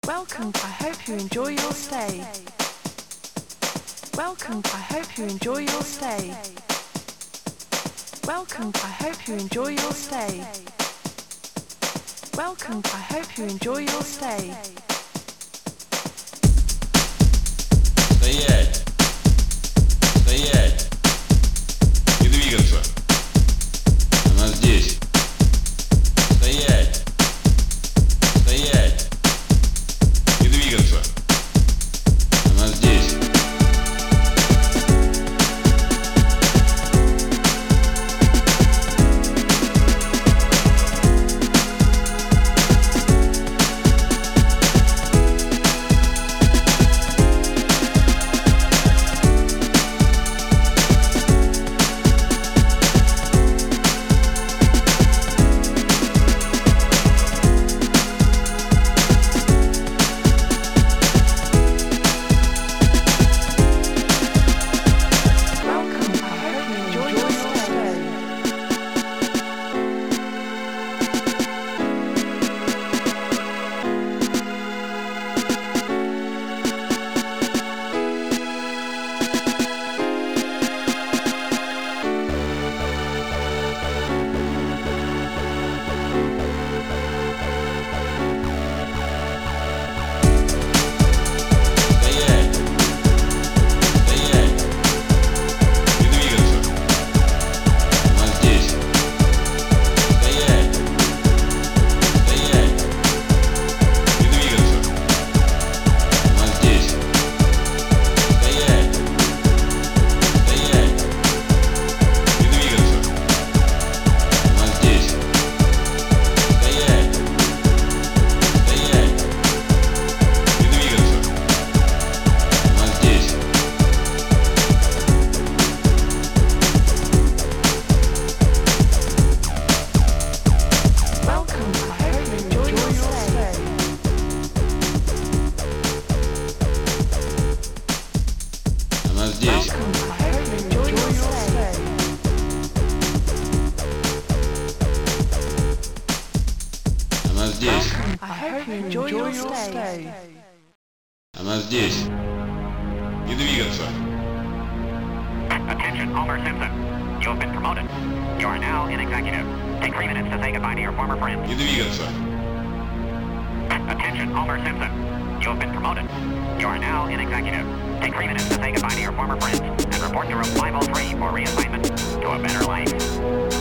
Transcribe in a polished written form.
Welcome, I hope you enjoy your stay. Welcome, I hope you enjoy your stay. Welcome, I hope you enjoy your stay. Welcome, I hope you enjoy your stay. Стоять! Стоять! Не двигаться! Она здесь! Стоять! Стоять! Не двигаться! Она здесь! Она здесь! Она здесь! Не двигаться! Attention, Homer Simpson. You have been promoted. You are now an executive. Take 3 minutes to say goodbye to your former friends. Не двигаться! Attention, Homer Simpson. You have been promoted. You are now an executive. Take 3 minutes to say goodbye to your former friends and report to room 503 for reassignment to a better life.